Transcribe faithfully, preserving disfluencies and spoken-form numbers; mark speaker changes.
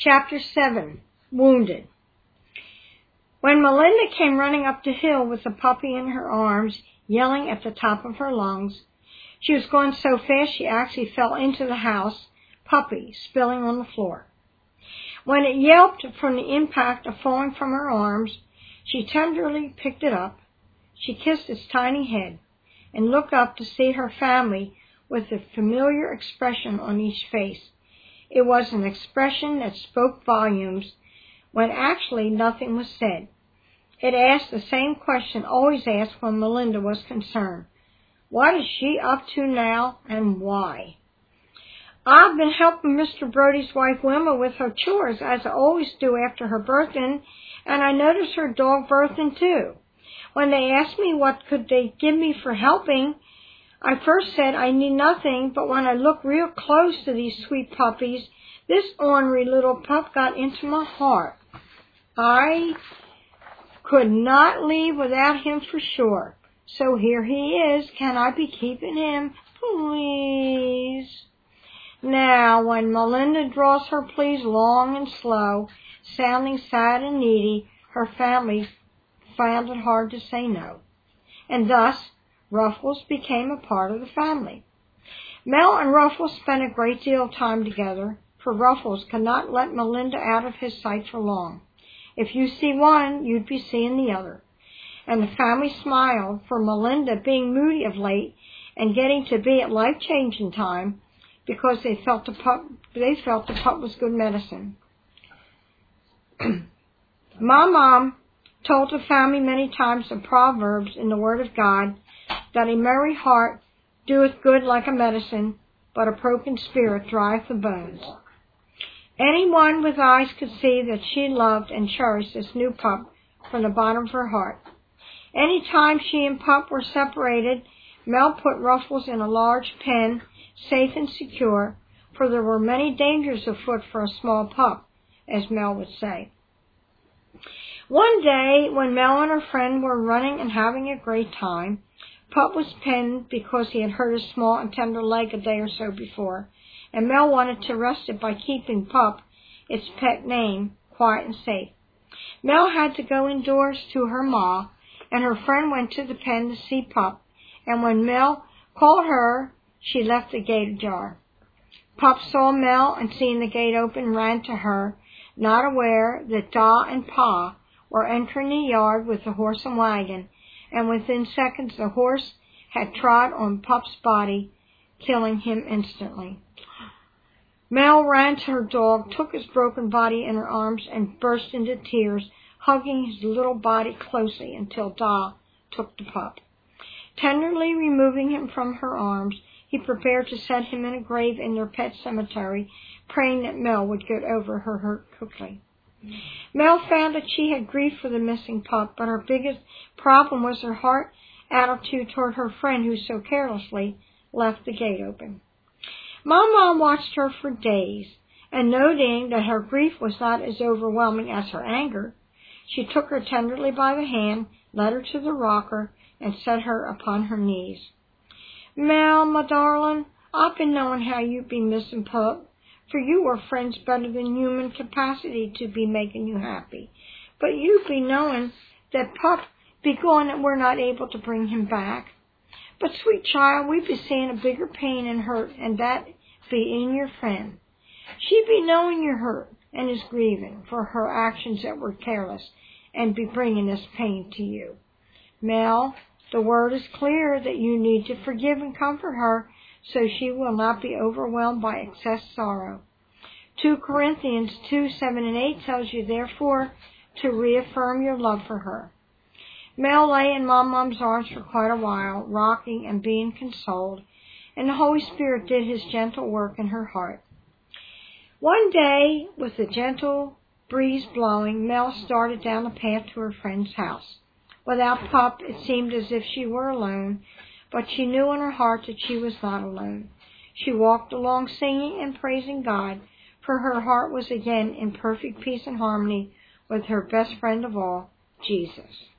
Speaker 1: Chapter seven, Wounded. When Melinda came running up the hill with the puppy in her arms, yelling at the top of her lungs, she was going so fast she actually fell into the house, puppy spilling on the floor. When it yelped from the impact of falling from her arms, she tenderly picked it up. She kissed its tiny head and looked up to see her family with a familiar expression on each face. It was an expression that spoke volumes when actually nothing was said. It asked the same question always asked when Melinda was concerned. What is she up to now, and why? I've been helping Mister Brody's wife Wilma with her chores, as I always do after her birthing, and I noticed her dog birthing too. When they asked me what could they give me for helping, I first said I need nothing, but when I looked real close to these sweet puppies, this ornery little pup got into my heart. I could not leave without him for sure. So here he is. Can I be keeping him? Please. Now, when Melinda draws her pleas long and slow, sounding sad and needy, her family found it hard to say no. And thus, Ruffles became a part of the family. Mel and Ruffles spent a great deal of time together, for Ruffles could not let Melinda out of his sight for long. If you see one, you'd be seeing the other. And the family smiled, for Melinda being moody of late and getting to be at life-changing time, because they felt the pup, they felt the pup was good medicine. My mom told the family many times the Proverbs in the Word of God, that a merry heart doeth good like a medicine, but a broken spirit drieth the bones. Anyone with eyes could see that she loved and cherished this new pup from the bottom of her heart. Any time she and pup were separated, Mel put Ruffles in a large pen, safe and secure, for there were many dangers afoot for a small pup, as Mel would say. One day, when Mel and her friend were running and having a great time, Pup was penned because he had hurt his small and tender leg a day or so before, and Mel wanted to rest it by keeping Pup, its pet name, quiet and safe. Mel had to go indoors to her ma, and her friend went to the pen to see Pup, and when Mel called her, she left the gate ajar. Pup saw Mel, and seeing the gate open, ran to her, not aware that Da and Pa were entering the yard with the horse and wagon, and within seconds the horse had trod on Pup's body, killing him instantly. Mel ran to her dog, took his broken body in her arms, and burst into tears, hugging his little body closely until Da took the pup. Tenderly removing him from her arms, he prepared to set him in a grave in their pet cemetery, praying that Mel would get over her hurt quickly. Mel found that she had grief for the missing pup, but her biggest problem was her heart attitude toward her friend who so carelessly left the gate open. My mom watched her for days, and noting that her grief was not as overwhelming as her anger, she took her tenderly by the hand, led her to the rocker, and set her upon her knees. Mel, my darling, I've been knowing how you be missing Pup, for you were friends better than human capacity to be making you happy. But you be knowing that Pup be gone and we're not able to bring him back. But, sweet child, we be seeing a bigger pain and hurt, and that be in your friend. She be knowing you're hurt and is grieving for her actions that were careless and be bringing this pain to you. Mel, the word is clear that you need to forgive and comfort her, so she will not be overwhelmed by excess sorrow. Two Corinthians two, seven, and eight tells you, therefore, to reaffirm your love for her. Mel lay in Mom Mom's arms for quite a while, rocking and being consoled, and the Holy Spirit did His gentle work in her heart. One day, with the gentle breeze blowing, Mel started down the path to her friend's house. Without Pup, it seemed as if she were alone, but she knew in her heart that she was not alone. She walked along singing and praising God, for her heart was again in perfect peace and harmony with her best friend of all, Jesus.